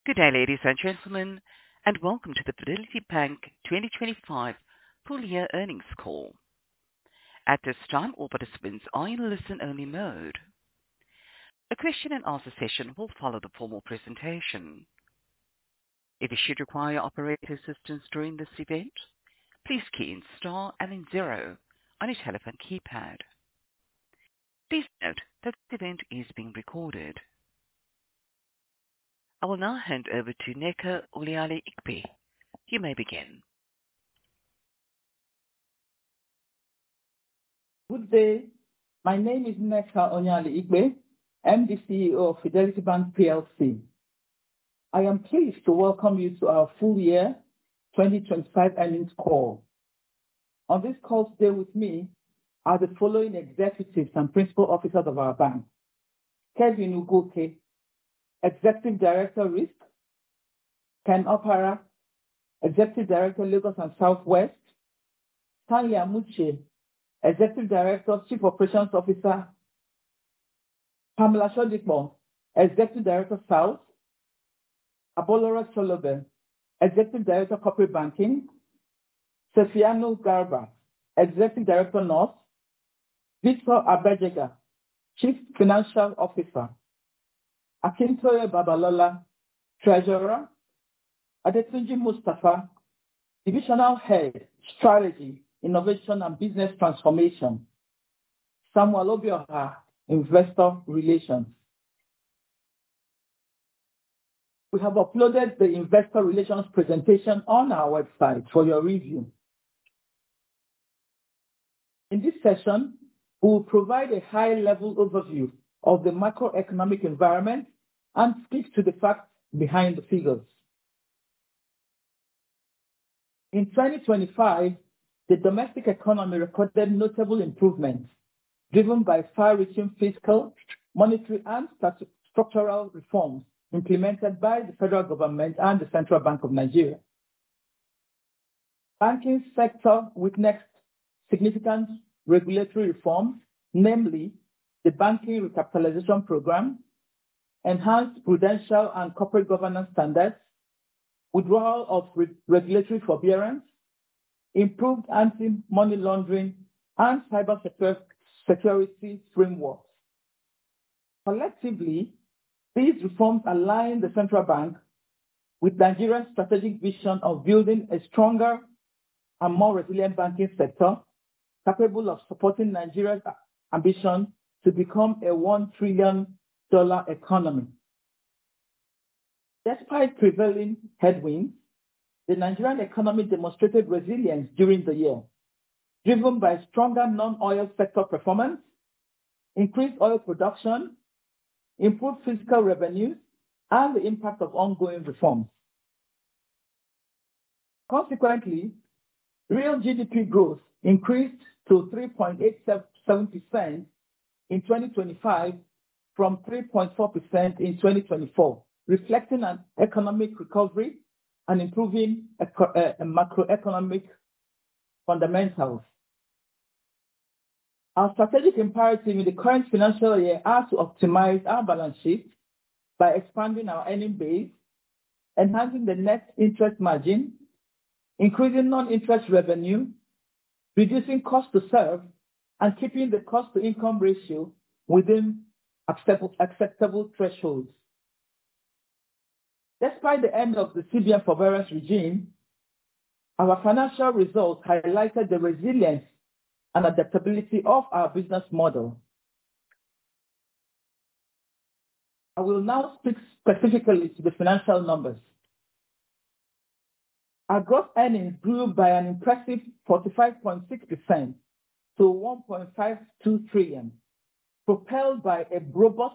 Good day, ladies and gentlemen, and welcome to the Fidelity Bank 2025 full year earnings call. At this time, all participants are in listen-only mode. A question and answer session will follow the formal presentation. If you should require operator assistance during this event, please key in star and then zero on your telephone keypad. Please note that this event is being recorded. I will now hand over to Nneka Onyeali-Ikpe. You may begin. Good day. My name is Nneka Onyeali-Ikpe. I'm the CEO of Fidelity Bank PLC. I am pleased to welcome you to our full year 2025 earnings call. On this call today with me are the following executives and principal officers of our bank. Kevin Ugwuoke, Executive Director Risk. Ken Opara, Executive Director Lagos and Southwest. Stanley Amuche, Executive Director, Chief Operations Officer. Pamela Shodipo, Executive Director South. Abolora Cholobe, Executive Director Corporate Banking. Sefiano Garba, Executive Director North. Victor Abejega, Chief Financial Officer. Akintoye Babalola, Treasurer. Adetunji Mustafa, Divisional Head, Strategy, Innovation and Business Transformation. Samuel Obioha, Investor Relations. We have uploaded the Investor Relations presentation on our website for your review. In this session, we will provide a high-level overview of the macroeconomic environment and speak to the facts behind the figures. In 2025, the domestic economy recorded notable improvements driven by far-reaching fiscal, monetary, and structural reforms implemented by the federal government and the Central Bank of Nigeria. Banking sector witnessed significant regulatory reforms, namely the Banking Recapitalization Program, enhanced prudential and corporate governance standards, withdrawal of regulatory forbearance, improved anti-money laundering, and cyber security frameworks. Collectively, these reforms align the central bank with Nigeria's strategic vision of building a stronger and more resilient banking sector capable of supporting Nigeria's ambition to become a $1 trillion economy. Despite prevailing headwinds, the Nigerian economy demonstrated resilience during the year, driven by stronger non-oil sector performance, increased oil production, improved fiscal revenues, and the impact of ongoing reforms. Consequently, real GDP growth increased to 3.87% in 2025 from 3.4% in 2024, reflecting an economic recovery and improving macroeconomic fundamentals. Our strategic imperative in the current financial year are to optimize our balance sheet by expanding our earning base, enhancing the net interest margin, increasing non-interest revenue, reducing cost to serve, and keeping the cost to income ratio within acceptable thresholds. Despite the end of the CBN forbearance regime, our financial results highlighted the resilience and adaptability of our business model. I will now speak specifically to the financial numbers. Our gross earnings grew by an impressive 45.6% to 1.52 trillion, propelled by a robust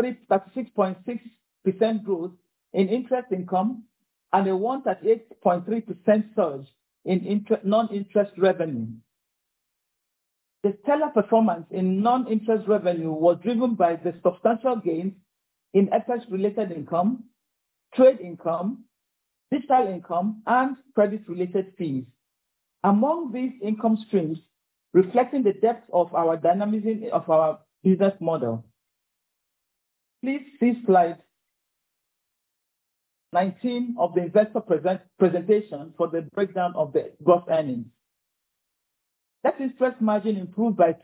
36.6% growth in interest income and a 138.3% surge in non-interest revenue. The stellar performance in non-interest revenue was driven by the substantial gains in FX-related income, trade income, digital income, and credit-related fees. Among these income streams, reflecting the depth of our dynamism of our business model. Please see slide 19 of the investor presentation for the breakdown of the gross earnings. Net interest margin improved by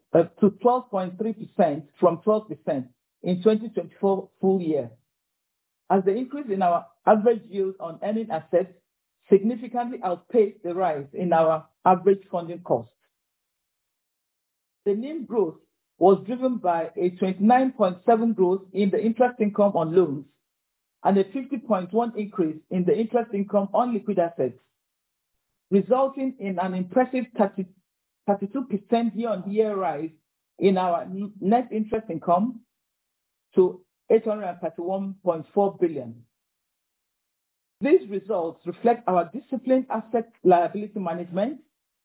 12.3% from 12% in 2024 full year, as the increase in our average yield on earning assets significantly outpaced the rise in our average funding cost. The NIM growth was driven by a 29.7% growth in the interest income on loans and a 50.1% increase in the interest income on liquid assets, resulting in an impressive 32% year-on-year rise in our net interest income to 831.4 billion. These results reflect our disciplined asset liability management.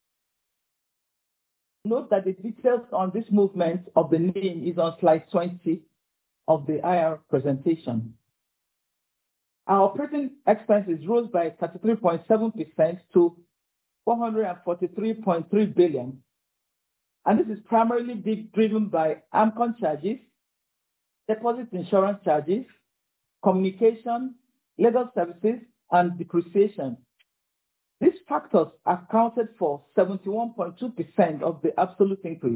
Note that the details on this movement of the NIM is on slide 20 of the IR presentation. Our operating expenses rose by 33.7% to 443.3 billion, and this is primarily driven by AMCON charges, deposit insurance charges, communication, legal services, and depreciation. These factors accounted for 71.2% of the absolute increase.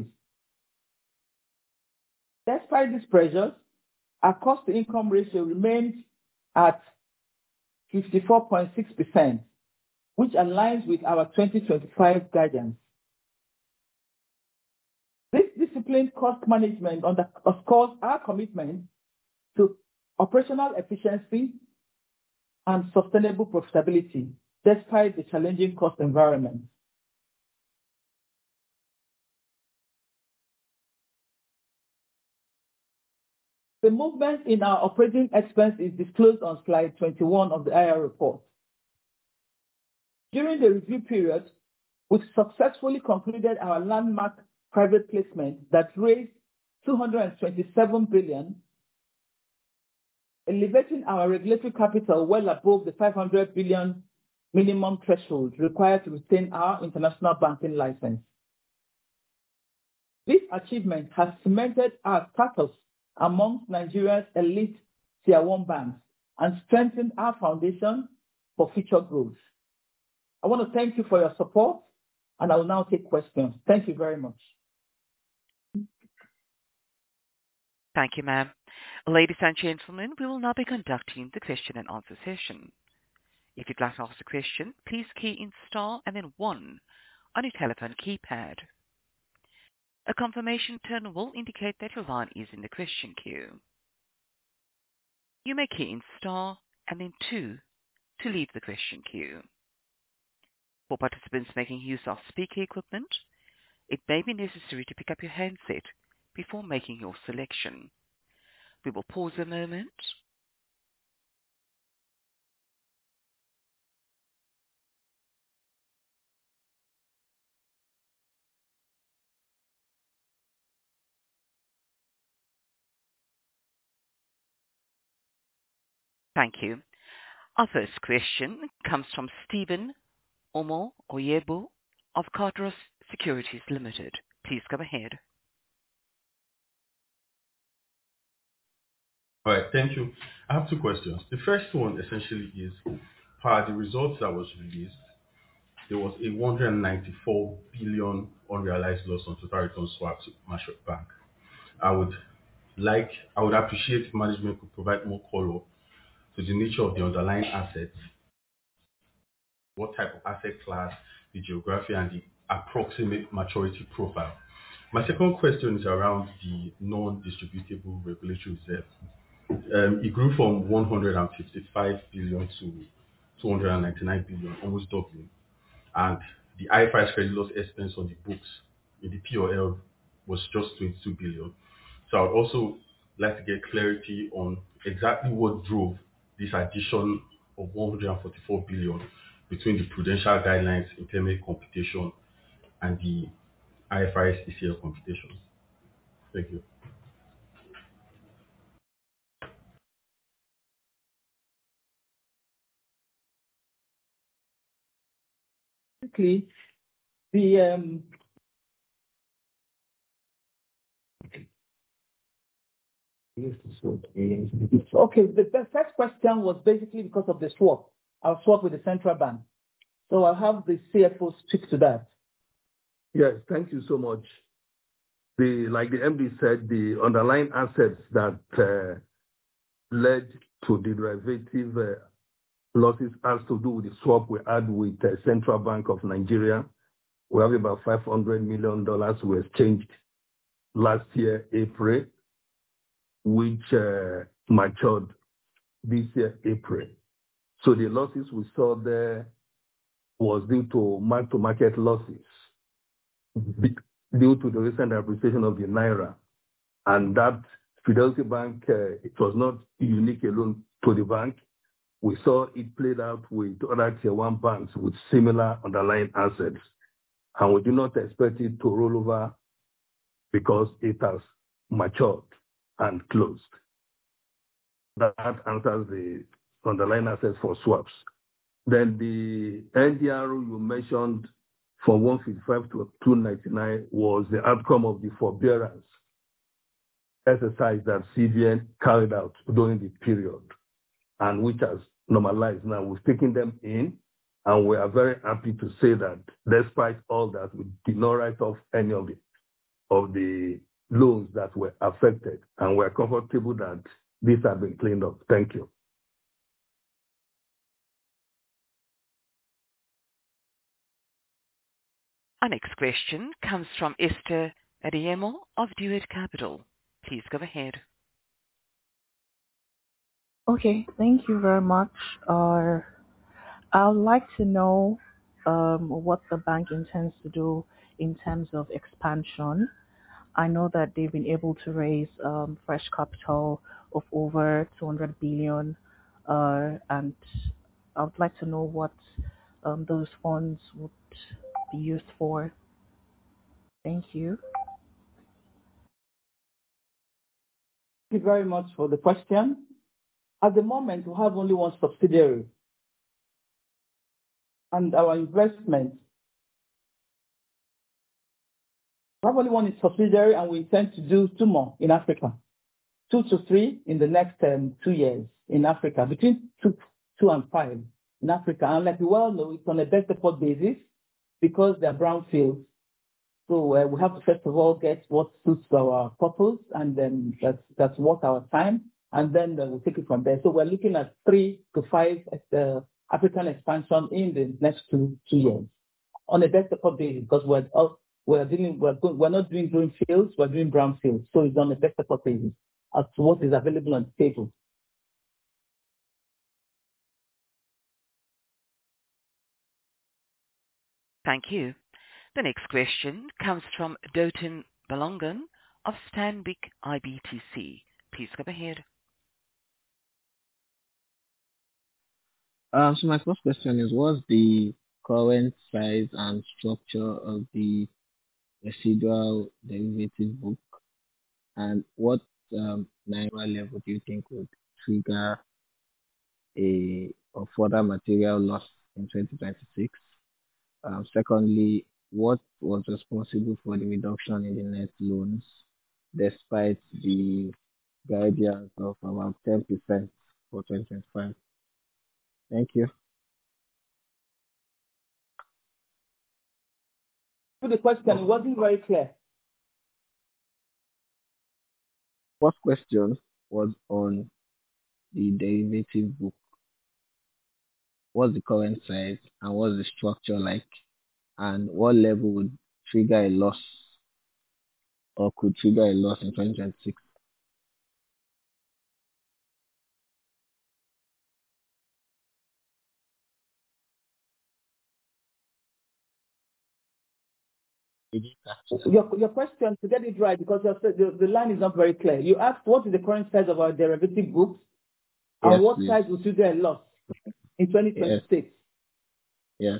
Despite these pressures, our cost-to-income ratio remains at 54.6%, which aligns with our 2025 guidance. This disciplined cost management underscores our commitment to operational efficiency and sustainable profitability, despite the challenging cost environment. The movement in our operating expense is disclosed on slide 21 of the IR report. During the review period, we successfully concluded our landmark private placement that raised 227 billion, elevating our regulatory capital well above the 500 billion minimum threshold required to retain our international banking license. This achievement has cemented our status amongst Nigeria's elite Tier 1 banks and strengthened our foundation for future growth. I want to thank you for your support, and I will now take questions. Thank you very much. Thank you, ma'am. Ladies and gentlemen, we will now be conducting the question and answer session. If you'd like to ask a question, please key in star and then 1 on your telephone keypad. A confirmation tone will indicate that your line is in the question queue. You may key in star and then 2 to leave the question queue. For participants making use of speaker equipment, it may be necessary to pick up your handset before making your selection. We will pause a moment. Thank you. Our first question comes from Stephen Oyebu of Carteros Securities Limited. Please go ahead. All right, thank you. I have 2 questions. The first one essentially is, per the results that was released, there was a 194 billion unrealized loss on total return swap to Mashreq Bank. I would appreciate if management could provide more color to the nature of the underlying assets, what type of asset class, the geography, and the approximate maturity profile. My second question is around the non-distributable regulatory reserve. It grew from 155 billion to 299 billion, almost doubling. And the IFRS credit loss expense on the books in the P&L was just 22 billion. So I would also like to get clarity on exactly what drove this addition of 144 billion between the prudential guidelines, intermediate computation, and the IFRS ECL computations. Thank you. Quickly, Okay, the first question was basically because of the swap, our swap with the central bank. So I'll have the CFO speak to that. Yes, thank you so much. Like the MD said, the underlying assets that led to the derivative losses has to do with the swap we had with the Central Bank of Nigeria. We have about $500 million we exchanged last year, April, which matured this year, April. So the losses we saw there was due to mark-to-market losses due to the recent appreciation of the Naira. And that Fidelity Bank, it was not unique alone to the bank. We saw it played out with other tier one banks with similar underlying assets. And we do not expect it to roll over because it has matured and closed. That answers the underlying assets for swaps. Then the NDR you mentioned from 155 to 299 was the outcome of the forbearance exercise that CBN carried out during the period and which has normalized now. We've taken them in and we are very happy to say that despite all that, we did not write off any of the loans that were affected, and we're comfortable that these have been cleaned up. Thank you. Our next question comes from Esther Adeyemo of Duet Capital. Please go ahead. Okay, thank you very much. I would like to know what the bank intends to do in terms of expansion. I know that they've been able to raise fresh capital of over 200 billion, and I would like to know what those funds would be used for. Thank you. Thank you very much for the question. At the moment, we have only one subsidiary, and our investment. We have only one subsidiary, and we intend to do 2 more in Africa, 2 to 3 in the next 2 years in Africa, between 2 and 5 in Africa. And like you well know, it's on a best effort basis because they're brownfields. So we have to first of all get what suits our purpose, and then that's worth our time, and then we'll take it from there. So we're looking at 3 to 5 African expansion in the next 2 years on a best effort basis, because we're not doing greenfields, we're doing brownfields. So it's on a best effort basis as to what is available on the table. Thank you. The next question comes from Dotun Balongan of Stanbic IBTC. Please go ahead. So my first question is, what's the current size and structure of the residual derivative book, and what Naira level do you think would trigger a further material loss in 2026? Secondly, what was responsible for the reduction in the net loans despite the guidance of about 10% for 2025? Thank you. The question wasn't very clear. First question was on the derivative book. What's the current size and what's the structure like? And what level would trigger a loss or could trigger a loss in 2026? Your question, to get it right, because the line is not very clear. You asked what is the current size of our derivative books, and Yes, what please. size will trigger a loss in 2026. Yes.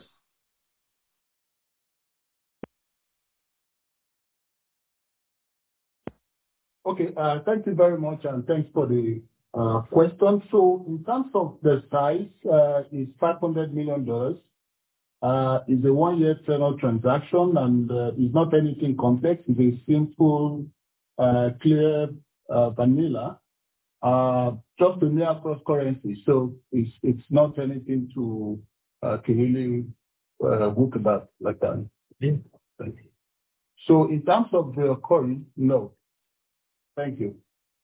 Okay, thank you very much, and thanks for the question. So in terms of the size, is $500 million. It's a 1-year tenor transaction, and it's not anything complex. It's a simple, clear vanilla just a mere cross currency. So it's not anything to really work about like that. Yeah. Thank you. So in terms of the coin, no. Thank you.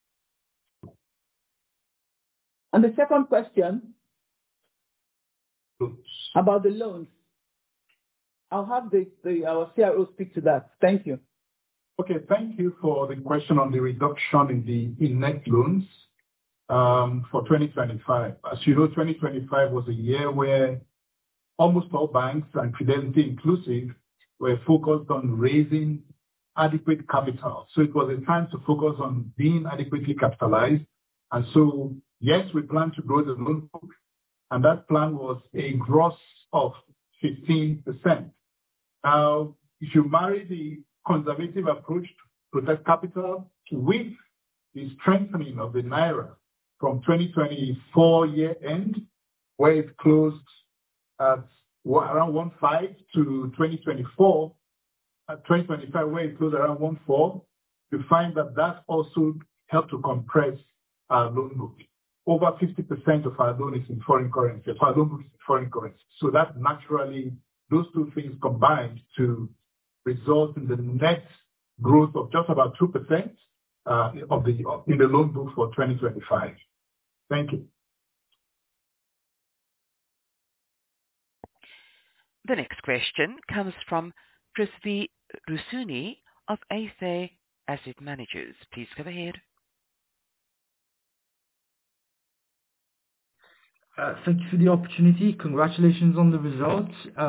And the second question about the loans. I'll have our CRO speak to that. Thank you. Okay, thank you for the question on the reduction in net loans for 2025. As you know, 2025 was a year where almost all banks, and Fidelity inclusive, were focused on raising adequate capital. So it was a time to focus on being adequately capitalized. And so, yes, we plan to grow the loan book, and that plan was a gross of 15%. Now, if you marry the conservative approach to protect capital with the strengthening of the Naira from 2024 year end, where it closed at around 1.5 to 2024, 2025, where it closed around 1.4, you find that also helped to compress our loan book. Over 50% of our loan is in foreign currency. Our loan book is in foreign currency. So that naturally, those two things combined to result in the net growth of just about 2% in the loan book for 2025. Thank you. The next question comes from Prithvi Rusuni of Ace Asset Managers. Please go ahead. Thank you for the opportunity. Congratulations on the results.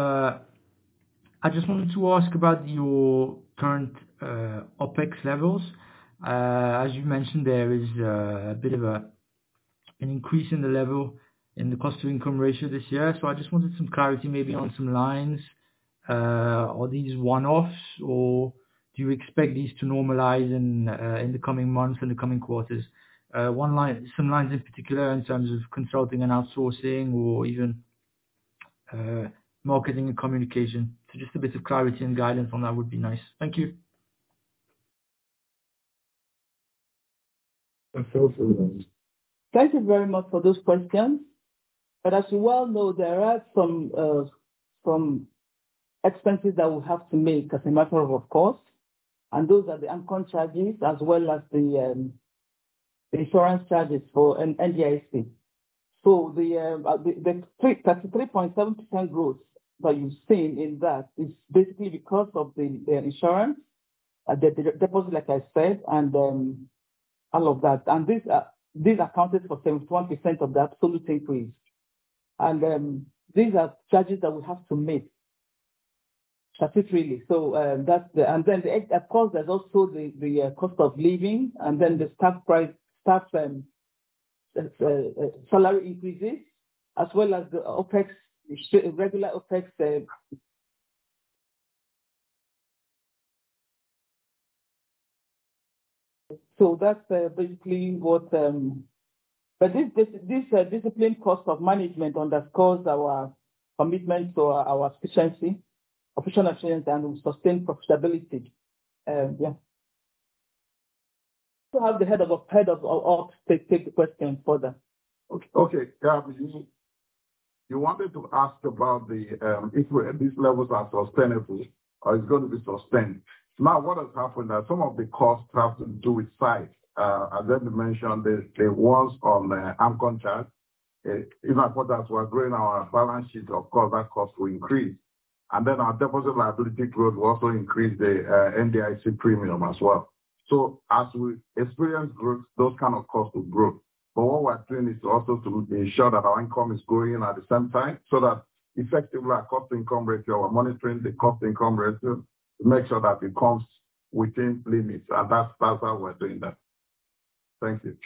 I just wanted to ask about your current OPEX levels. As you mentioned, there is a bit of an increase in the level in the cost to income ratio this year. So I just wanted some clarity maybe on some lines. Are these one-offs, or do you expect these to normalize in the coming months and the coming quarters? Some lines in particular in terms of consulting and outsourcing, or even marketing and communication. So just a bit of clarity and guidance on that would be nice. Thank you. Thank you very much for those questions. But as you well know, there are some expenses that we have to make as a matter of course, and those are the AMCON charges as well as the insurance charges for an NDIC. So the 33.7% growth that you've seen in that is basically because of the insurance, the deposit, like I said, and all of that. And these accounted for 71% of the absolute increase. And these are charges that we have to make statutorily. So that's and then of course there's also the cost of living, and then the staff salary increases, as well as the OPEX, regular OPEX. So that's basically what. But this disciplined cost of management underscores our commitment to our efficiency, operational efficiency, and sustained profitability. Yeah. To have the head of take the question further. Okay. You wanted to ask about if these levels are sustainable or it's going to be sustained. Now, what has happened is some of the costs have to do with size. As I mentioned, the ones on AMCON chart, even as we're growing our balance sheet, of course, that cost will increase. And then our deposit liability growth will also increase the NDIC premium as well. So as we experience growth, those kind of costs will grow. But what we're doing is also to ensure that our income is growing at the same time, so that effectively our cost-to-income ratio, we're monitoring the cost-to-income ratio to make sure that it comes within limits. And that's how we're doing that. Thank you.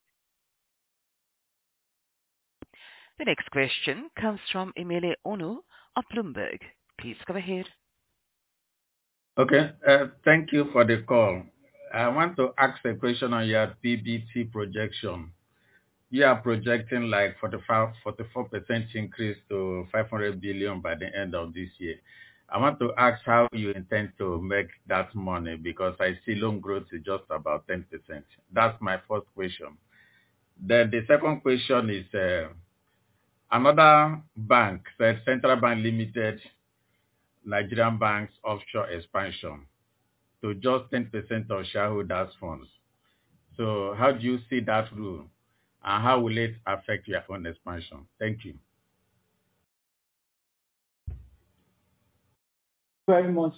The next question comes from Emele Onu of Bloomberg. Please go ahead. Okay. Thank you for the call. I want to ask a question on your PBT projection. You are projecting like 44% increase to 500 billion by the end of this year. I want to ask how you intend to make that money, because I see loan growth is just about 10%. That's my first question. Then the second question is another bank said Central Bank limited Nigerian banks' offshore expansion to just 10% of shareholders' funds. So how do you see that rule, and how will it affect your own expansion? Thank you. Very much.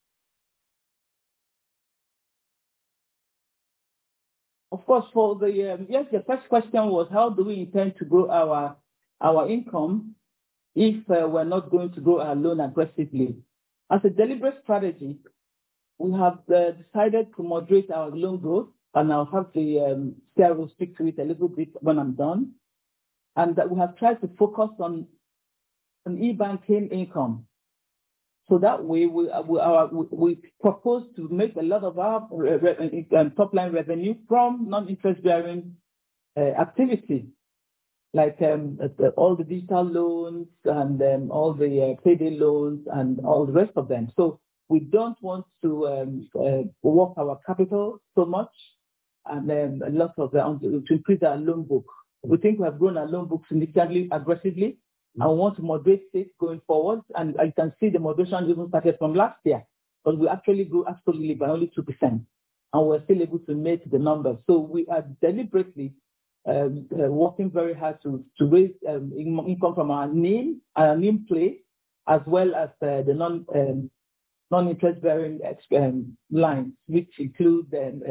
Of course, for the yes, the first question was how do we intend to grow our income if we're not going to grow our loan aggressively? As a deliberate strategy, we have decided to moderate our loan growth, and I'll have the CRO speak to it a little bit when I'm done. And that we have tried to focus on an e-banking income. So that way, we propose to make a lot of our top-line revenue from non-interest-bearing activity, like all the digital loans and all the payday loans and all the rest of them. So we don't want to work our capital so much and a lot of to increase our loan book. We think we have grown our loan book significantly aggressively. I want to moderate it going forward, and I can see the moderation even started from last year, but we actually grew absolutely by only 2%, and we're still able to make the numbers. So we are deliberately working very hard to raise income from our NIM play, as well as the non-interest-bearing lines, which include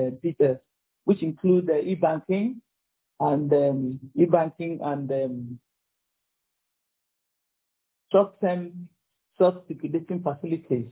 e-banking and short-term self-liquidating facilities.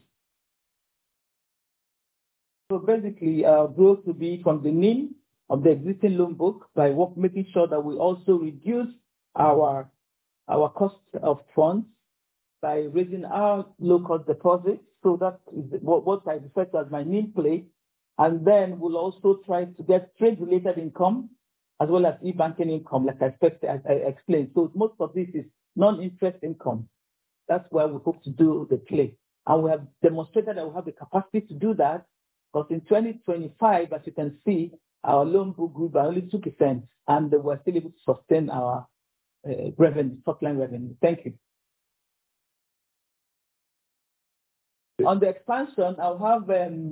So basically, our growth will be from the NIM of the existing loan book by making sure that we also reduce our cost of funds by raising our low-cost deposits. So that is what I refer to as my NIM play. And then we'll also try to get trade-related income as well as e-banking income, like I explained. So most of this is non-interest income. That's where we hope to do the play. And we have demonstrated that we have the capacity to do that, because in 2025, as you can see, our loan book grew by only 2%, and we're still able to sustain our revenue, top-line revenue. Thank you. On the expansion, I'll have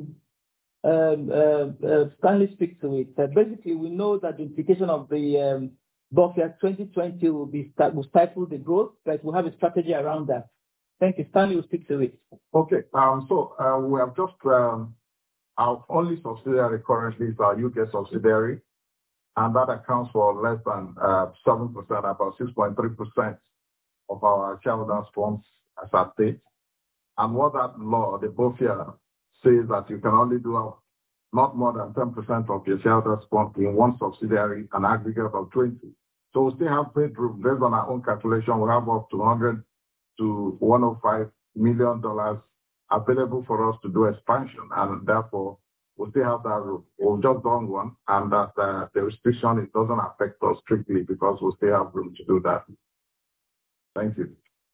Stanley speak to it. Basically, we know that the implication of the BOFIA 2020 will stifle the growth, but we have a strategy around that. Thank you. Stanley will speak to it. Okay. So we have just our only subsidiary currently is our UK subsidiary, and that accounts for less than 7%, about 6.3% of our shareholders' funds as at date. And what that law, the BOFIA, says that you can only do not more than 10% of your shareholders' funds in one subsidiary, an aggregate of 20. So we still have paid room. Based on our own calculation, we have up to $100 to $105 million available for us to do expansion, and therefore we still have that room. We've just done one, and that the restriction, it doesn't affect us strictly because we still have room to do that. Thank you.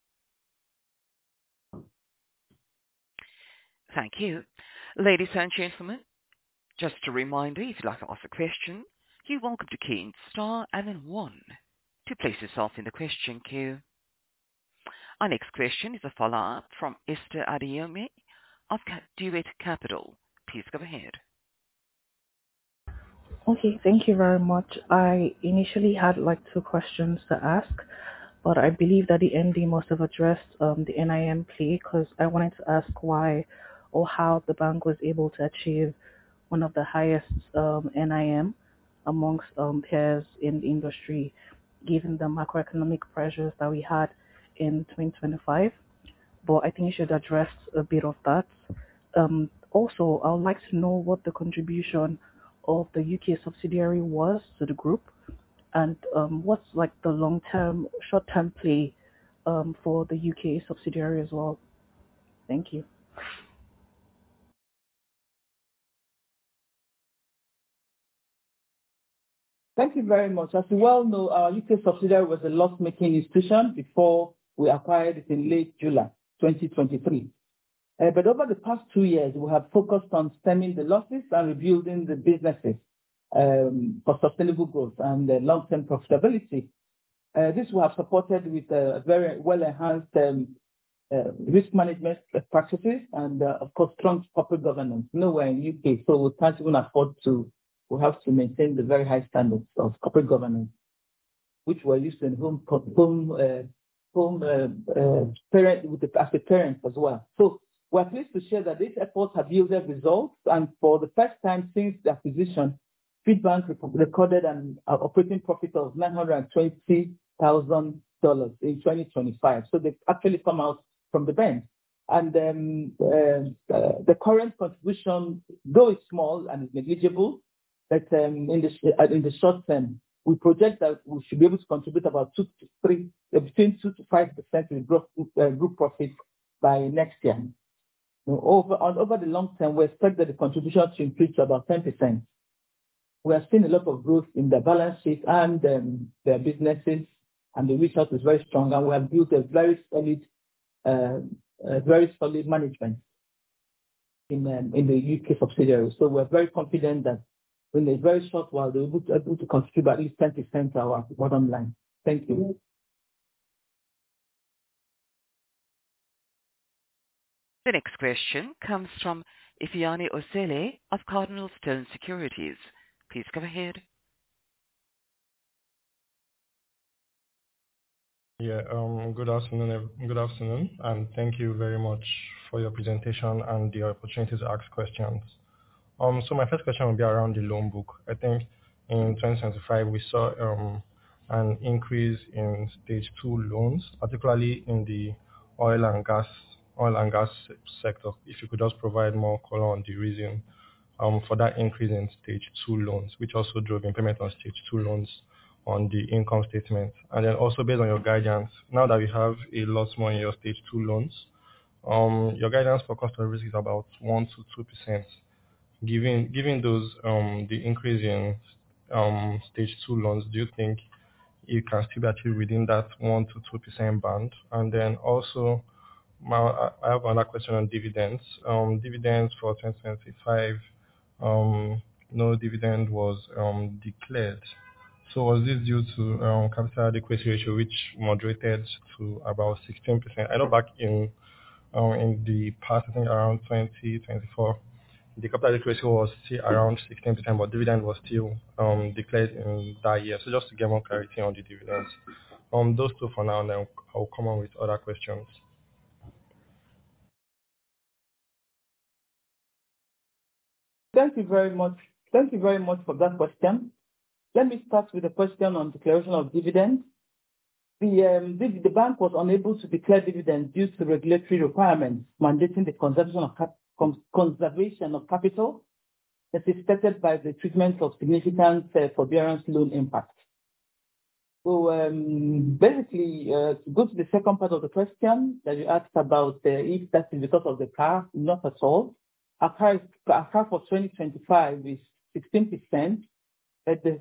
Thank you. Ladies and gentlemen, just a reminder, if you'd like to ask a question, you're welcome to key in star and then 1 to place yourself in the question queue. Our next question is a follow-up from Esther Adeyemi of Duet Capital. Please go ahead. Okay, thank you very much. I initially had like 2 questions to ask, but I believe that the MD must have addressed the NIM play, because I wanted to ask why or how the bank was able to achieve one of the highest NIM amongst peers in the industry, given the macroeconomic pressures that we had in 2025. But I think you should address a bit of that. Also, I would like to know what the contribution of the UK subsidiary was to the group, and what's like the long-term, short-term play for the UK subsidiary as well. Thank you. Thank you very much. As you well know, our UK subsidiary was a loss-making institution before we acquired it in late July 2023. But over the past 2 years, we have focused on stemming the losses and rebuilding the businesses. for sustainable growth and long-term profitability. This will have supported with a very well-enhanced risk management practices and, of course, strong corporate governance. Nowhere in UK, so we can't even afford to. We have to maintain the very high standards of corporate governance, which were used in as a parent as well. So we're pleased to share that these efforts have yielded results, and for the first time since the acquisition, Feedbank recorded an operating profit of $920,000 in 2025. So they've actually come out from the bench. And the current contribution, though it's small and is negligible, but in the short term, we project that we should be able to contribute about between 2 to 5% to group profit by next year. Over the long term, we expect that the contribution to increase to about 10%. We have seen a lot of growth in the balance sheet and their businesses, and the reach out is very strong, and we have built a very solid management in the UK subsidiary. So we're very confident that in a very short while they'll be able to contribute at least 10% to our bottom line. Thank you. The next question comes from Ifeanyi Osele of Cardinal Stone Securities. Please go ahead. Yeah, good afternoon, and thank you very much for your presentation and the opportunity to ask questions. So my first question will be around the loan book. I think in 2025 we saw an increase in stage 2 loans, particularly in the oil and gas sector. If you could just provide more color on the reason for that increase in stage 2 loans, which also drove impairment on stage 2 loans on the income statement. And then also based on your guidance, now that we have a lot more in your stage 2 loans, your guidance for cost of risk is about 1 to 2%. Given those the increase in stage 2 loans, do you think you can still be achieved within that 1 to 2% band? And then also, I have another question on dividends. Dividends for 2025, no dividend was declared. So was this due to capital adequacy ratio, which moderated to about 16%? I know back in the past, I think around 2024, the capital adequacy was still around 16%, but dividend was still declared in that year. So just to get more clarity on the dividends. Those two for now, and then I'll come on with other questions. Thank you very much. Thank you very much for that question. Let me start with the question on declaration of dividends. The bank was unable to declare dividends due to regulatory requirements mandating the conservation of capital that is expected by the treatment of significant forbearance loan impact. So basically, to go to the second part of the question that you asked about if that is because of the CAR, not at all. Our CAR for 2025 is 16%. The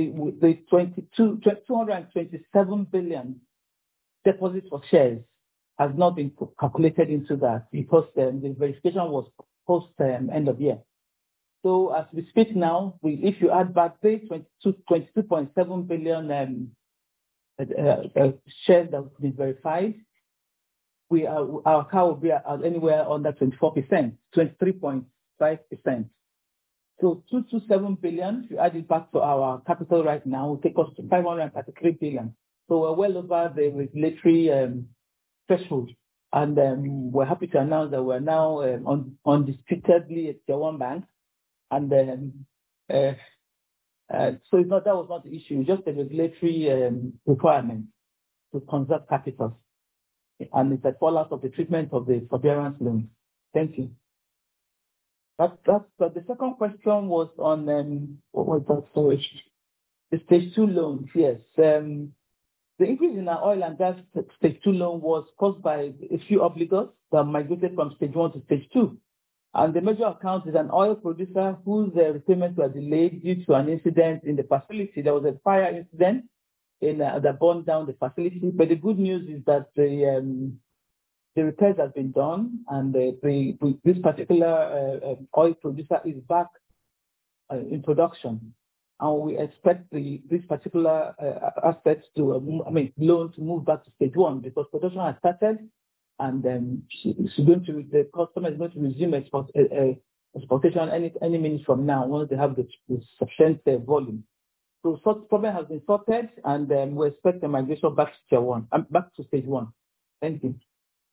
227 billion deposits for shares has not been calculated into that because the verification was post end of year. So as we speak now, if you add back the 22.7 billion shares that have been verified, our CAR will be at anywhere under 24%, 23.5%. So 227 billion, if you add it back to our capital right now, will take us to 533 billion. So we're well over the regulatory threshold. And we're happy to announce that we're now undisputedly a tier 1 bank. And so that was not the issue, just a regulatory requirement to conserve capital. And it's a fallout of the treatment of the forbearance loans. Thank you. But the second question was on what was that storage? The stage 2 loans, yes. The increase in our oil and gas stage 2 loan was caused by a few obligors that migrated from stage 1 to stage 2. And the major account is an oil producer whose repayments were delayed due to an incident in the facility. There was a fire incident that burned down the facility. But the good news is that the repairs have been done, and this particular oil producer is back in production. and we expect this particular asset to, loan to move back to stage 1 because production has started, and the customer is going to resume exportation any minute from now once they have the sufficient volume. So such problem has been sorted, and we expect the migration back to back to stage 1. Thank you.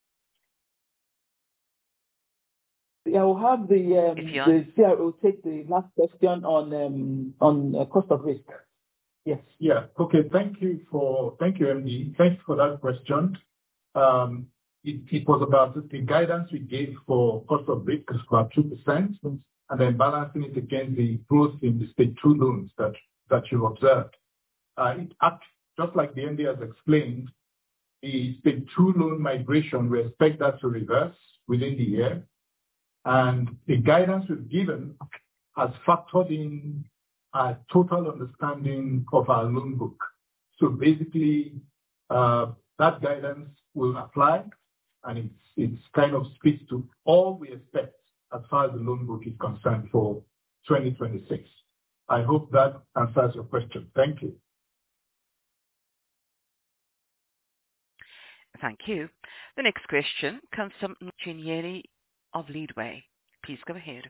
I will have the CRO take the last question on cost of risk. Yes. Yeah. Okay. Thank you, MD. Thanks for that question. It was about the guidance we gave for cost of risk is about 2%, and then balancing it against the growth in the stage 2 loans that you observed. Just like the MD has explained, the stage 2 loan migration, we expect that to reverse within the year. And the guidance we've given has factored in a total understanding of our loan book. So basically, that guidance will apply, and it's kind of speaks to all we expect as far as the loan book is concerned for 2026. I hope that answers your question. Thank you. Thank you. The next question comes from Chinyere of Leadway. Please go ahead.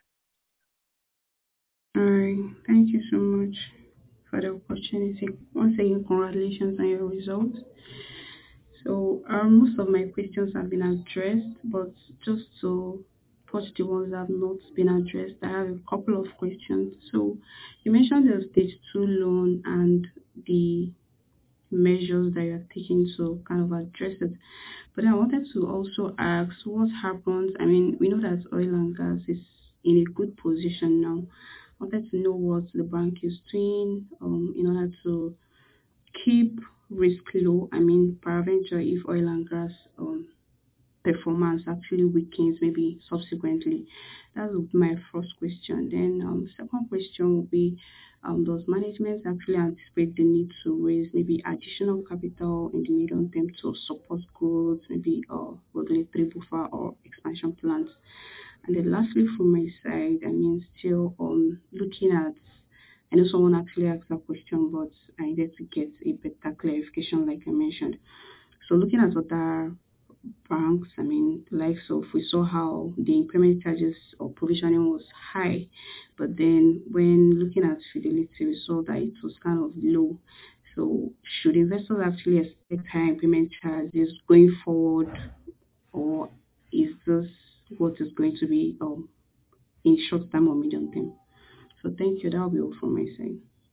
All right. Thank you so much for the opportunity. Once again, congratulations on your results. So most of my questions have been addressed, but just to touch the ones that have not been addressed, I have a couple of questions. So you mentioned the stage 2 loan and the measures that you're taking to kind of address it. But I wanted to also ask what happens. I mean, we know that oil and gas is in a good position now. I wanted to know what the bank is doing in order to keep risk low. I mean, peradventure, if oil and gas performance actually weakens, maybe subsequently. That would be my first question. Then second question would be, does management actually anticipate the need to raise maybe additional capital in the medium term to support growth, maybe regulatory buffer or expansion plans? And then lastly, from my side, I mean, still looking at, I know someone actually asked that question, but I needed to get a better clarification, like I mentioned. So looking at other banks, I mean, likes of, we saw how the increment charges or provisioning was high, but then when looking at Fidelity, we saw that it was kind of low. So should investors actually expect higher increment charges going forward, or is this what is going to be in short term or medium term? So thank you. That will be all from my side.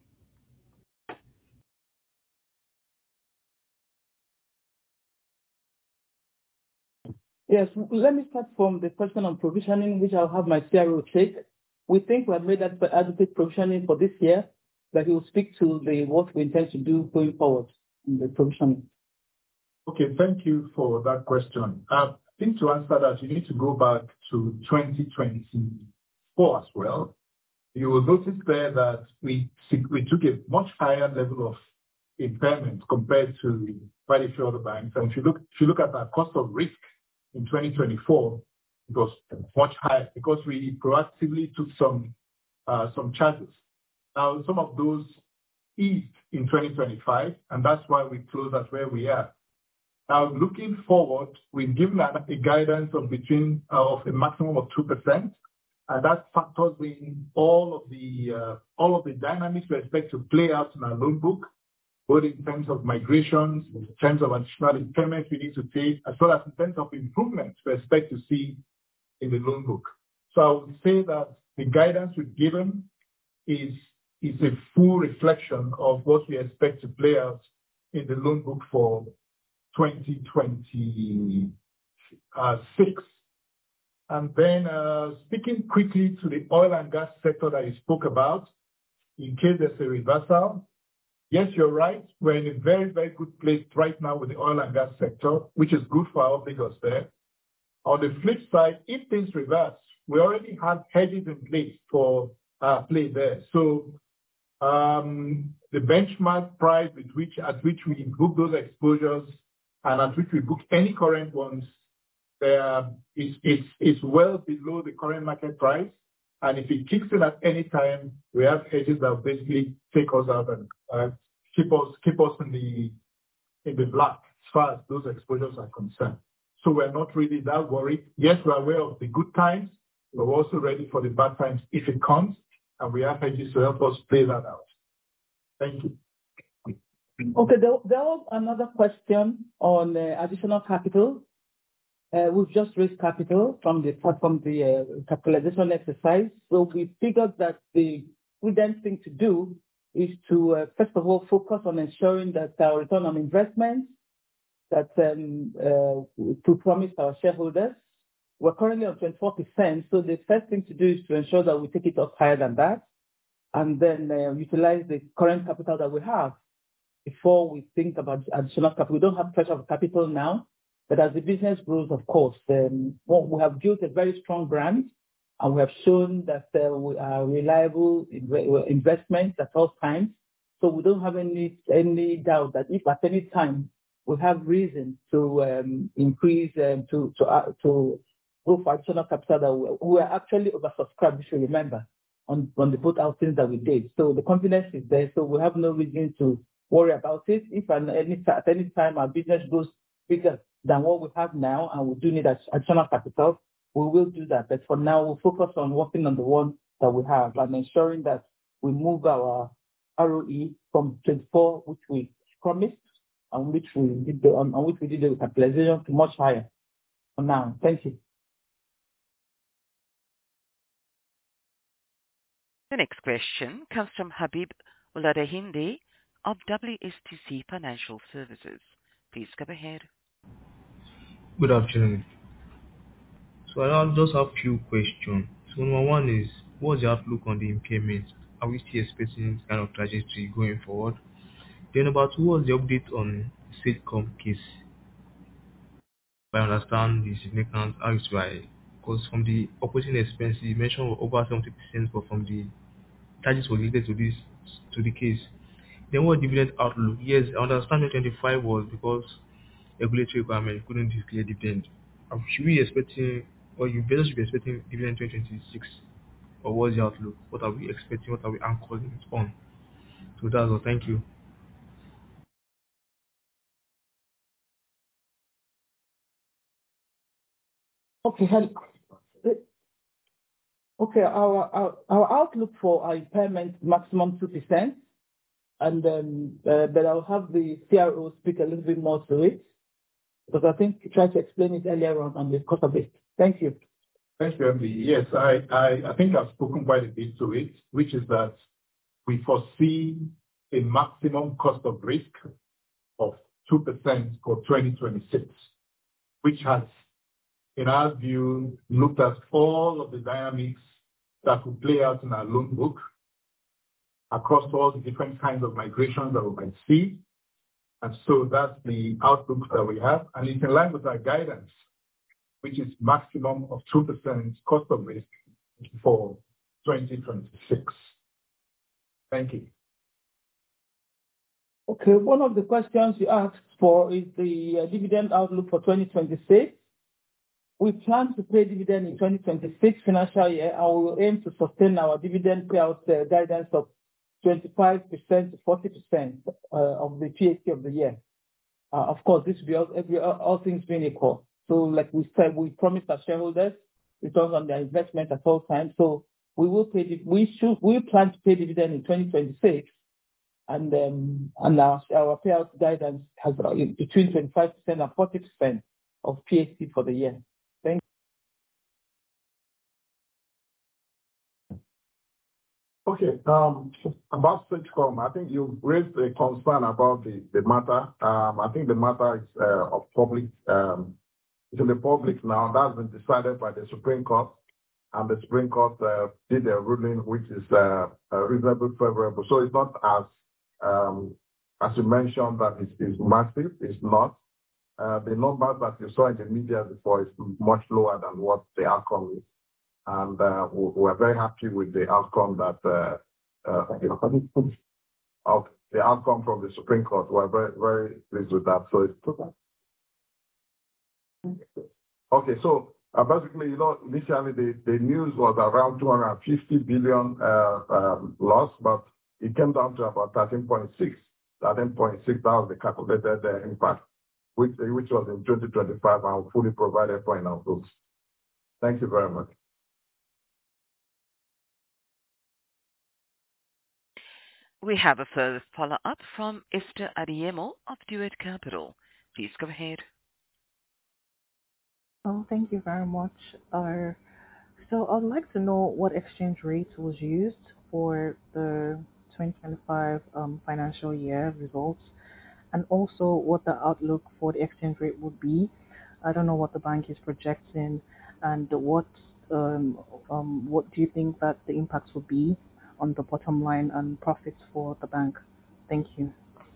Yes, let me start from the question on provisioning, which I'll have my CRO take. We think we have made that adequate provisioning for this year, but he will speak to what we intend to do going forward in the provisioning. Okay, thank you for that question. I think to answer that, you need to go back to 2024 as well. You will notice there that we took a much higher level of impairment compared to quite a few other banks. And if you look at our cost of risk in 2024, it was much higher because we proactively took some charges. Now, some of those eased in 2025, and that's why we closed at where we are. Now, looking forward, we've given a guidance of a maximum of 2%, and that factors in all of the dynamics we expect to play out in our loan book, both in terms of migrations, in terms of additional impairments we need to take, as well as in terms of improvements we expect to see in the loan book. So I would say that the guidance we've given is a full reflection of what we expect to play out in the loan book for 2026. And then speaking quickly to the oil and gas sector that you spoke about, in case there's a reversal, yes, you're right. We're in a very, very good place right now with the oil and gas sector, which is good for our figures there. On the flip side, if things reverse, we already have hedges in place for play there. So the benchmark price at which we book those exposures and at which we book any current ones is well below the current market price. And if it kicks in at any time, we have hedges that basically take us out and keep us in the black as far as those exposures are concerned. So we're not really that worried. Yes, we're aware of the good times. We're also ready for the bad times if it comes, and we have hedges to help us play that out. Thank you. Okay, there was another question on additional capital. We've just raised capital from the capitalization exercise. So we figured that the prudent thing to do is to, first of all, focus on ensuring that our return on investment that to promise our shareholders. We're currently on 24%. So the first thing to do is to ensure that we take it up higher than that, and then utilize the current capital that we have before we think about additional capital. We don't have pressure of capital now, but as the business grows, of course, we have built a very strong brand, and we have shown that we are reliable investments at all times. So we don't have any doubt that if at any time we have reason to increase to go for additional capital, that we are actually oversubscribed, you should remember, on the both outings that we did. So the confidence is there, so we have no reason to worry about it. If at any time our business grows bigger than what we have now and we do need additional capital, we will do that. But for now, we'll focus on working on the one that we have and ensuring that we move our ROE from 24, which we promised, on which we did the capitalization, to much higher for now. Thank you. The next question comes from Habib Oladehinde of WSTC Financial Services. Please go ahead. Good afternoon. So I'll just have a few questions. So number one is, what's the outlook on the impairment? Are we still expecting this kind of trajectory going forward? Then number two, what's the update on Sitcom case? I understand the significance RSY, because from the operating expenses, you mentioned over 70%, but from the charges related to the case. Then what dividend outlook? Yes, I understand 2025 was because regulatory requirement couldn't declare dividend. Should we expecting, or investors should be expecting dividend 2026? Or what's the outlook? What are we expecting? What are we anchoring it on? So that's all. Thank you. Okay. Okay. Our outlook for our impairment maximum 2%, and but I'll have the CRO speak a little bit more to it, because I think you tried to explain it earlier on the cost of it. Thank you. Thank you, MD. Yes, I think I've spoken quite a bit to it, which is that we foresee a maximum cost of risk of 2% for 2026, which has, in our view, looked at all of the dynamics that could play out in our loan book across all the different kinds of migrations that we might see. And so that's the outlook that we have. And it's in line with our guidance, which is maximum of 2% cost of risk for 2026. Thank you. Okay, one of the questions you asked for is the dividend outlook for 2026. We plan to pay dividend in 2026 financial year, and we will aim to sustain our dividend payout guidance of 25% to 40% of the PAT of the year. Of course, this will be all things being equal. So, like we said, we promised our shareholders returns on their investment at all times. So we will pay. We plan to pay dividend in 2026, and our payout guidance has between 25% and 40% of PAT for the year. Thank you. Okay. About Sitcom, I think you raised a concern about the matter. I think the matter is of public. It's in the public now. That's been decided by the Supreme Court, and the Supreme Court did a ruling which is reasonably favorable. So it's not as you mentioned that it's massive. It's not. The numbers that you saw in the media before is much lower than what the outcome is, and we're very happy with the outcome that of the outcome from the Supreme Court. We're very, very pleased with that. So it's okay. So Basically, initially the news was around 250 billion loss, but it came down to about 13.6. 13.6, that was the calculated impact, which was in 2025 and fully provided for in our books. Thank you very much. We have a further follow-up from Esther Adiemo of Duet Capital. Please go ahead. Oh, thank you very much. So I'd like to know what exchange rate was used for the 2025 financial year results, and also what the outlook for the exchange rate would be. I don't know what the bank is projecting, and what do you think that the impacts would be on the bottom line and profits for the bank? Thank you.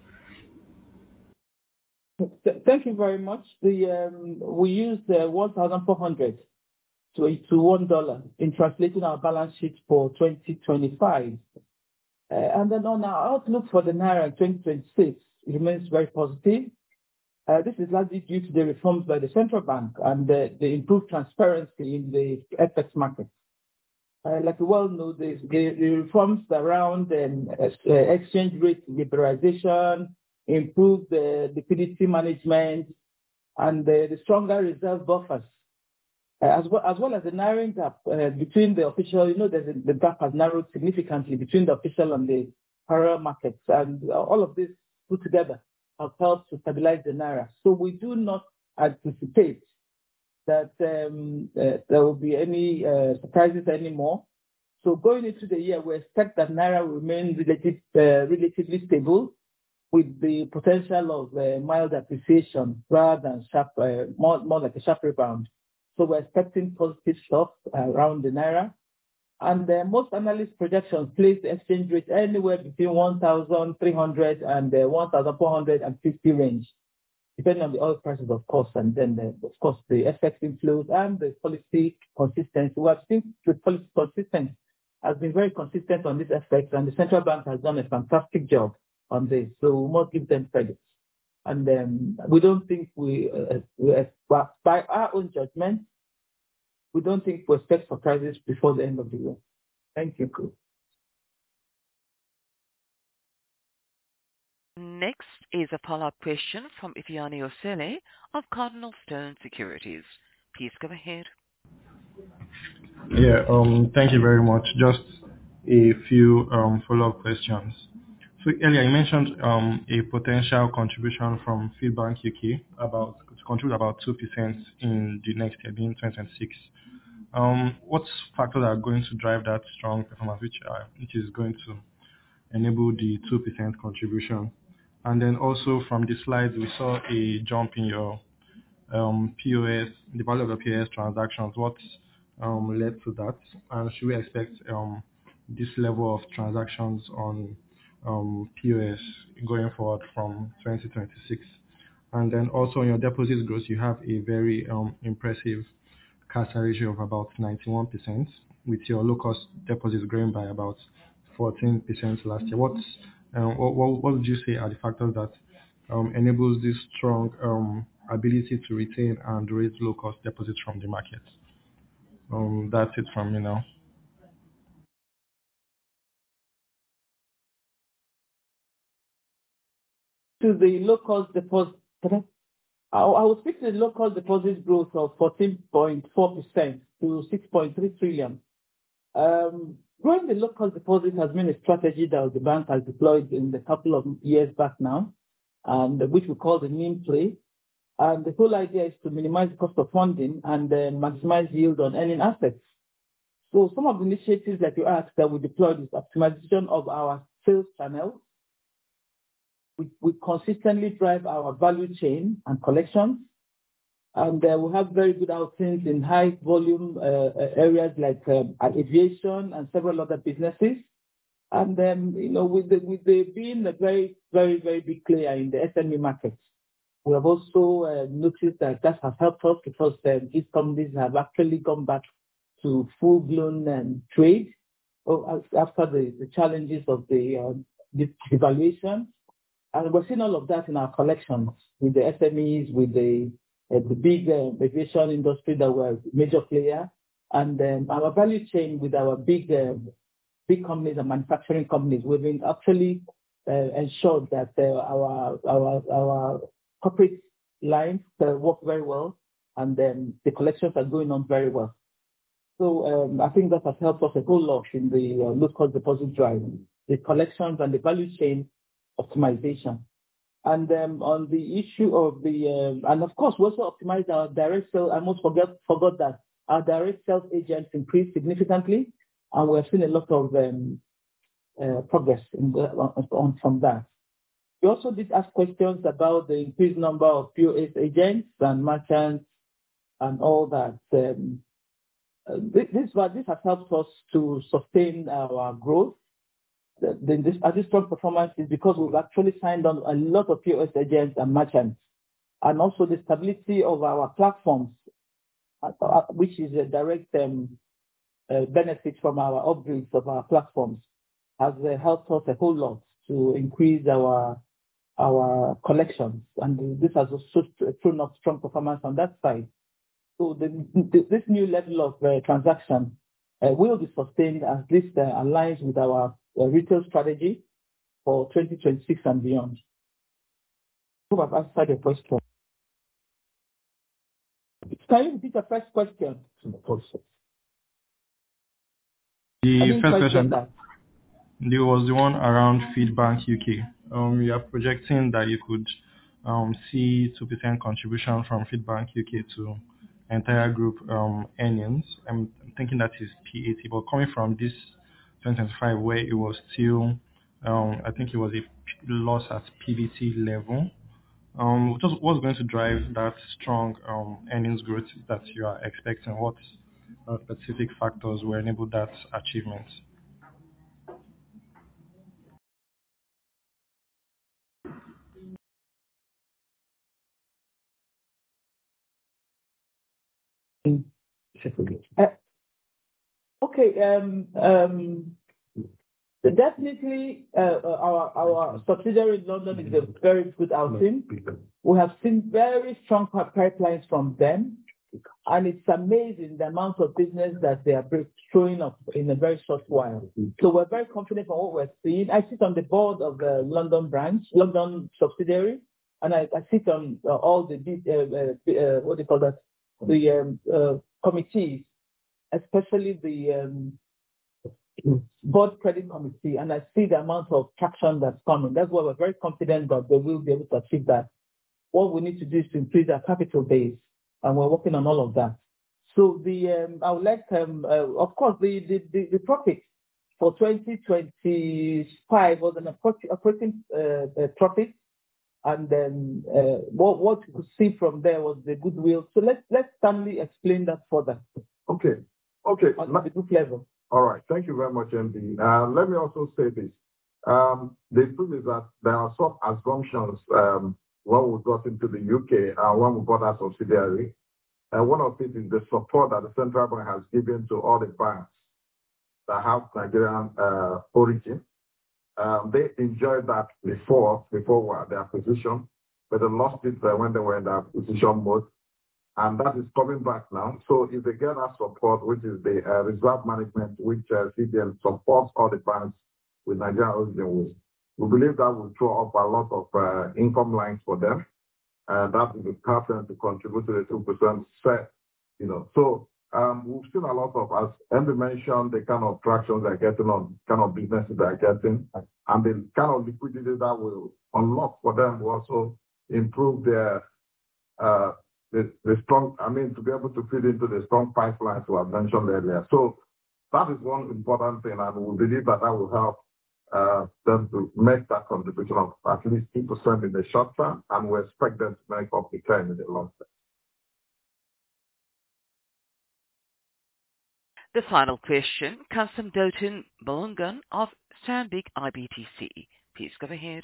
Thank you very much. We used 1,400 to $1 in translating our balance sheet for 2025. And then on our outlook for the Naira in 2026, it remains very positive. This is largely due to the reforms by the central bank and the improved transparency in the FX market. Like you well know, the reforms around exchange rate liberalization, improved liquidity management, and the stronger reserve buffers, as well as the narrowing gap between the official. The gap has narrowed significantly between the official and the parallel markets, and all of this put together have helped to stabilize the Naira. So we do not anticipate that there will be any surprises anymore. So going into the year, we expect that Naira will remain relatively stable, with the potential of mild appreciation rather than sharp, more like a sharp rebound. So we're expecting positive stuff around the Naira. And most analyst projections place the exchange rate anywhere between 1,300 and 1,450 range, depending on the oil prices, of course, and then, of course, the FX inflows and the policy consistency. We have seen the policy consistency has been very consistent on this FX, and the central bank has done a fantastic job on this. So we must give them credit. And we don't think by our own judgment, we don't think we expect surprises before the end of the year. Thank you. Next is a follow-up question from Ifeanyi Osele of Cardinal Stone Securities. Please go ahead. Yeah, thank you very much. Just a few follow-up questions. So earlier you mentioned a potential contribution from Fidelity Bank UK to contribute about 2% in the next year, being 2026. What factors are going to drive that strong performance, which is going to enable the 2% contribution? And then also from the slides, we saw a jump in your POS, the value of the POS transactions. What led to that? And should we expect this level of transactions on POS going forward from 2026? And then also in your deposits growth, you have a very impressive CASA ratio of about 91%, with your low-cost deposits growing by about 14% last year. What would you say are the factors that enables this strong ability to retain and raise low-cost deposits from the market? That's it from me now. To the low-cost deposit, I will speak to the local deposit growth of 14.4% to 6.3 trillion. Growing the local deposit has been a strategy that the bank has deployed in a couple of years back now, and which we call the NIM play. And the whole idea is to minimize the cost of funding and maximize yield on earning assets. So some of the initiatives that you asked that we deployed is optimization of our sales channels. We consistently drive our value chain and collections, and we have very good outings in high volume areas like aviation and several other businesses. And then, with the being a very, very, very big player in the SME markets, we have also noticed that has helped us because these companies have actually gone back to full-blown trade after the challenges of the devaluation. And we're seeing all of that in our collections with the SMEs, with the the big aviation industry that we're a major player, and our value chain with our big companies and manufacturing companies. We've been actually ensured that our corporate lines work very well, and the collections are going on very well. So I think that has helped us a whole lot in the low-cost deposit drive, the collections and the value chain optimization. And on the issue of the, and of course, we also optimized our direct sales. I almost forgot that our direct sales agents increased significantly, and we have seen a lot of progress from that. We also did ask questions about the increased number of POS agents and merchants and all that. This has helped us to sustain our growth. This strong performance is because we've actually signed on a lot of POS agents and merchants, and also the stability of our platforms, which is a direct benefit from our upgrades of our platforms, has helped us a whole lot to increase our collections, and this has also shown up strong performance on that side. So this new level of transaction will be sustained as this aligns with our retail strategy for 2026 and beyond. I hope I've answered your question. Can you repeat the first question? The first question, there was the one around Feedbank UK. You are projecting that you could see 2% contribution from Feedbank UK to entire group earnings. I'm thinking that is PAT, but coming from this 2025 where it was still, I think it was a loss at PBT level. Just what's going to drive that strong earnings growth that you are expecting? What specific factors will enable that achievement? Okay. Definitely, our subsidiary in London is a very good outing. We have seen very strong pipelines from them, and it's amazing the amount of business that they are showing up in a very short while. So we're very confident on what we're seeing. I sit on the board of the London subsidiary, and I sit on all the what do you call that? The committees, especially the board credit committee, and I see the amount of traction that's coming. That's why we're very confident that they will be able to achieve that. What we need to do is to increase our capital base, and we're working on all of that. So I would like, of course, the profit for 2025 was an operating profit, and then what you could see from there was the goodwill. So let's Stanley explain that further. Okay. On the group level. All right. Thank you very much, MD. Let me also say this. The truth is that there are some assumptions when we got into the UK and when we bought our subsidiary. One of it is the support that the central bank has given to all the banks that have Nigerian origin. They enjoyed that before the acquisition, but they lost it when they were in the acquisition mode. And that is coming back now. So if they get that support, which is the reserve management, which CBN supports all the banks with Nigerian origin, we believe that will throw up a lot of income lines for them. And that will help them to contribute to the 2% set. So we've seen a lot of, as Andy mentioned, the kind of traction they're getting on, kind of businesses they're getting, and the kind of liquidity that will unlock for them will also improve their the strong, to be able to feed into the strong pipelines we have mentioned earlier. So that is one important thing, and we believe that will help them to make that contribution of at least 2% in the short term, and we expect them to make up the 10% in the long term. The final question comes from Dotun Bolungan of Stanbic IBTC. Please go ahead.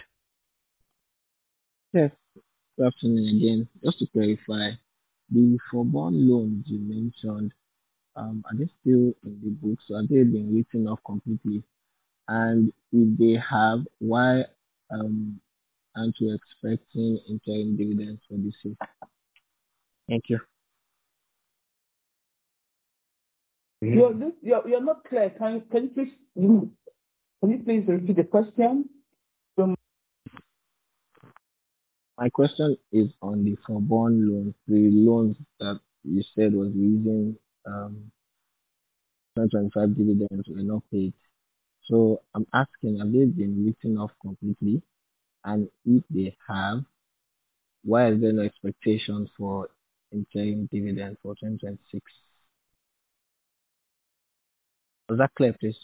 Yes. Good afternoon again. Just to clarify, the forborne loans you mentioned, are they still in the books? So have they been written off completely? And if they have, why aren't you expecting interim dividends for this year? Thank you. You're not clear. Can you please repeat the question? My question is on the forborne loans, the loans that you said was reason 2025 dividends were not paid. So I'm asking, have they been written off completely? And if they have, why is there no expectation for interim dividend for 2026? Was that clear, please?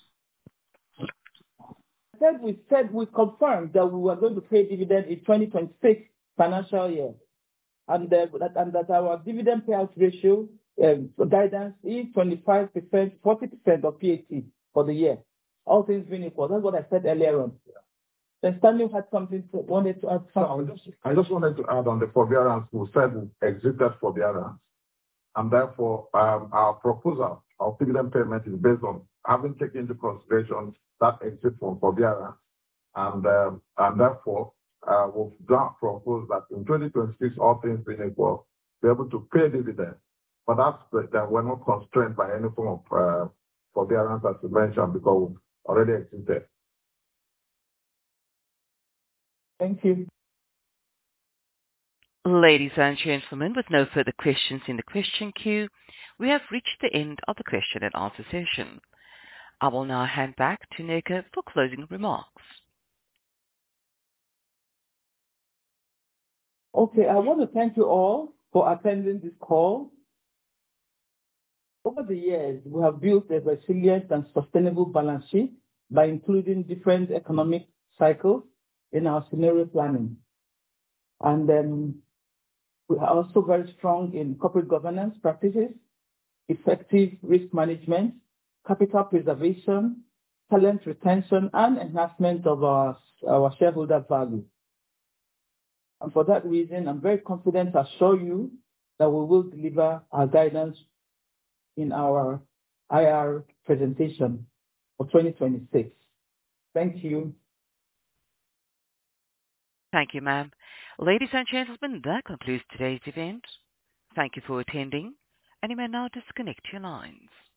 We confirmed that we were going to pay dividend in 2026 financial year, and that our dividend payout ratio guidance is 25%, 40% of PAT for the year. All things being equal. That's what I said earlier on. Then Stanley had wanted to add something. I just wanted to add on the forbearance. We said we exited forbearance, and therefore our proposal of dividend payment is based on having taken into consideration that exit from forbearance, and therefore we've proposed that in 2026, all things being equal, be able to pay dividend, but that we're not constrained by any form of forbearance, as you mentioned, because we've already exited. Thank you. Ladies and gentlemen, with no further questions in the question queue, we have reached the end of the question and answer session. I will now hand back to Nneka for closing remarks. Okay, I want to thank you all for attending this call. Over the years, we have built a resilient and sustainable balance sheet by including different economic cycles in our scenario planning. And we are also very strong in corporate governance practices, effective risk management, capital preservation, talent retention, and enhancement of our shareholder value. And for that reason, I'm very confident to assure you that we will deliver our guidance in our IR presentation for 2026. Thank you. Thank you, ma'am. Ladies and gentlemen, that concludes today's event. Thank you for attending, and you may now disconnect your lines.